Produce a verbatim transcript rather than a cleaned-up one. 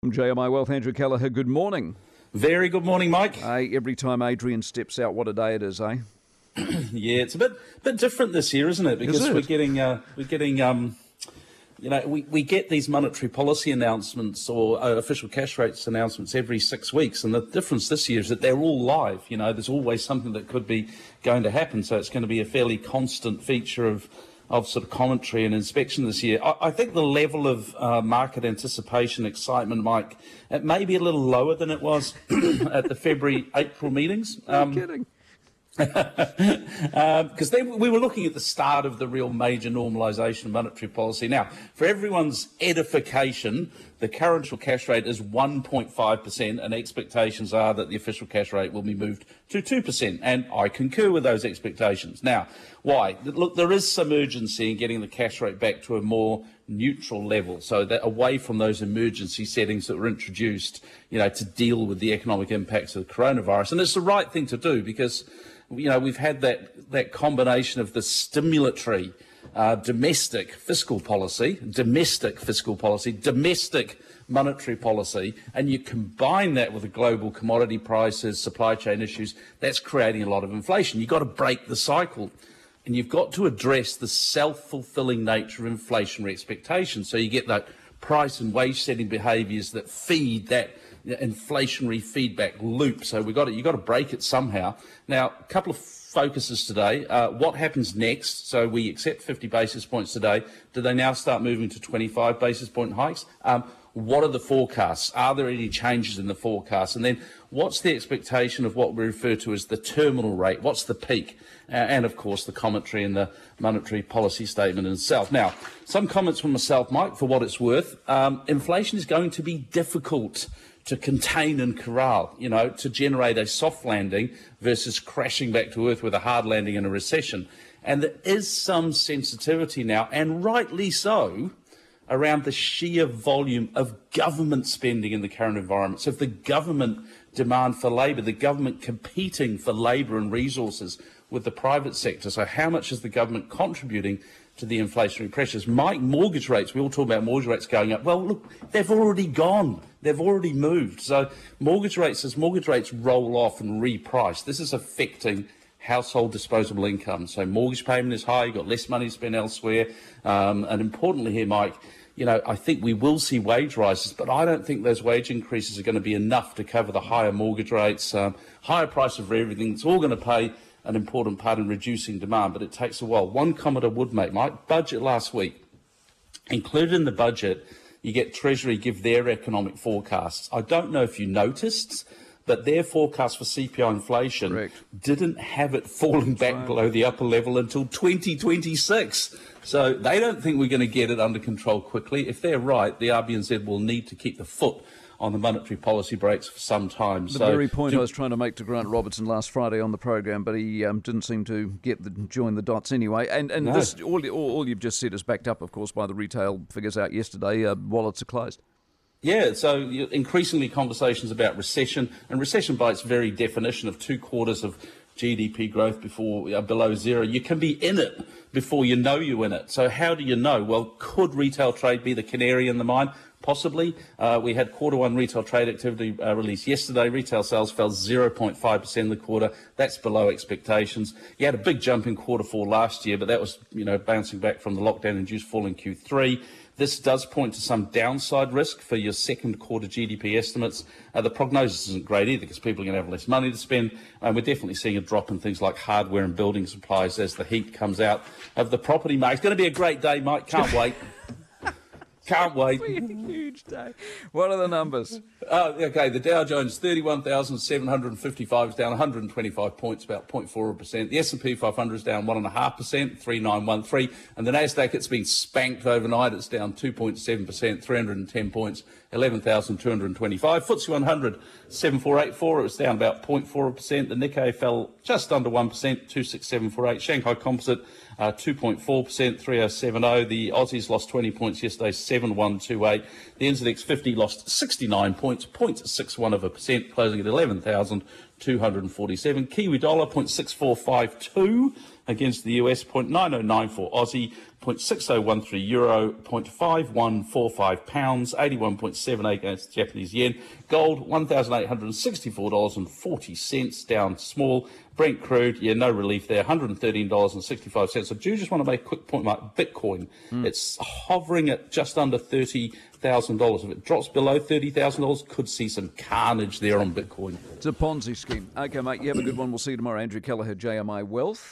J M I Wealth, Andrew Kelleher, good morning. Very good morning, Mike. Hey, every time Adrian steps out, what a day it is, eh? Yeah, it's a bit bit different this year, isn't it? Because Is it? we're getting uh, we're getting um, you know we, we get these monetary policy announcements or uh, official cash rates announcements every six weeks, and the difference this year is that they're all live. You know, there's always something that could be going to happen, so it's going to be a fairly constant feature of. of sort of commentary and inspection this year. I, I think the level of uh, market anticipation, excitement, Mike, it may be a little lower than it was at the February, April meetings. Um, You're kidding. Because um, we were looking at the start of the real major normalisation of monetary policy. Now, for everyone's edification, the current cash rate is one point five percent, and expectations are that the official cash rate will be moved to two percent, and I concur with those expectations. Now, why? Look, there is some urgency in getting the cash rate back to a more neutral level, so that away from those emergency settings that were introduced, you know, to deal with the economic impacts of the coronavirus. And it's the right thing to do because, you know, we've had that, that combination of the stimulatory uh, domestic fiscal policy, domestic fiscal policy, domestic monetary policy, and you combine that with the global commodity prices, supply chain issues, that's creating a lot of inflation. You've got to break the cycle. And you've got to address the self-fulfilling nature of inflationary expectations. So you get that price and wage setting behaviours that feed that inflationary feedback loop. So we've got to, you've got to break it somehow. Now, a couple of focuses today. Uh, what happens next? So we accept fifty basis points today. Do they now start moving to twenty-five basis point hikes? Um, What are the forecasts? Are there any changes in the forecast? And then what's the expectation of what we refer to as the terminal rate? What's the peak? Uh, and, of course, the commentary and the monetary policy statement in itself. Now, some comments from myself, Mike, for what it's worth. Um, inflation is going to be difficult to contain and corral, you know, to generate a soft landing versus crashing back to earth with a hard landing in a recession. And there is some sensitivity now, and rightly so, around the sheer volume of government spending in the current environment. So if the government demand for labour, the government competing for labour and resources with the private sector, so how much is the government contributing to the inflationary pressures? Mike, mortgage rates, we all talk about mortgage rates going up. Well, look, they've already gone. They've already moved. So mortgage rates, as mortgage rates roll off and reprice, this is affecting household disposable income. So mortgage payment is high, you've got less money to spend elsewhere. Um, and importantly here, Mike, you know, I think we will see wage rises, but I don't think those wage increases are going to be enough to cover the higher mortgage rates, um, higher price of everything. It's all going to play an important part in reducing demand, but it takes a while. One comment I would make, Mike, budget last week. Included in the budget, you get Treasury give their economic forecasts. I don't know if you noticed, but their forecast for C P I inflation Correct. didn't have it falling back right. below the upper level until twenty twenty-six. So they don't think we're going to get it under control quickly. If they're right, the R B N Z will need to keep the foot on the monetary policy brakes for some time. The so very point do, I was trying to make to Grant Robertson last Friday on the program, but he um, didn't seem to get the join the dots anyway. And and No. this all, all all you've just said is backed up, of course, by the retail figures out yesterday. Uh, wallets are closed. Yeah, so increasingly conversations about recession, and recession by its very definition of two quarters of G D P growth before uh, below zero. You can be in it before you know you're in it. So how do you know? Well, could retail trade be the canary in the mine? Possibly. Uh, we had quarter one retail trade activity uh, released yesterday. Retail sales fell zero point five percent in the quarter. That's below expectations. You had a big jump in quarter four last year, but that was, you know, bouncing back from the lockdown-induced fall in Q three. This does point to some downside risk for your second quarter G D P estimates. Uh, the prognosis isn't great either because people are going to have less money to spend. And we're definitely seeing a drop in things like hardware and building supplies as the heat comes out of the property market. It's going to be a great day, Mike. Can't wait. Can't wait. It's a huge day. What are the numbers? Uh, okay, the Dow Jones, thirty-one thousand seven hundred fifty-five, is down one hundred twenty-five points, about zero point four percent. The S and P five hundred is down one point five percent, three nine one three. And the Nasdaq, it's been spanked overnight. It's down two point seven percent, three hundred ten points, eleven thousand two hundred twenty-five. F T S E one hundred, seven four eight four. It was down about zero point four percent. The Nikkei fell just under one percent, two six seven four eight. Shanghai Composite, uh, two point four percent, three oh seven oh. The Aussies lost twenty points yesterday, seven one two eight. The N Z X fifty lost sixty-nine points, zero point six one of a percent, closing at eleven thousand two hundred forty-seven. Kiwi dollar, zero point six four five two against the U S, zero point nine oh nine four Aussie. zero point six zero one three euro, zero point five one four five pounds, eighty-one point seven eight against the Japanese yen. Gold, one thousand eight hundred sixty-four dollars and forty cents, down small. Brent crude, yeah, no relief there, one hundred thirteen dollars and sixty-five cents. I do just want to make a quick point about Bitcoin. Mm. It's hovering at just under thirty thousand dollars. If it drops below thirty thousand dollars, could see some carnage there on Bitcoin. It's a Ponzi scheme. Okay, mate, you have a good one. We'll see you tomorrow. Andrew Kelleher, J M I Wealth.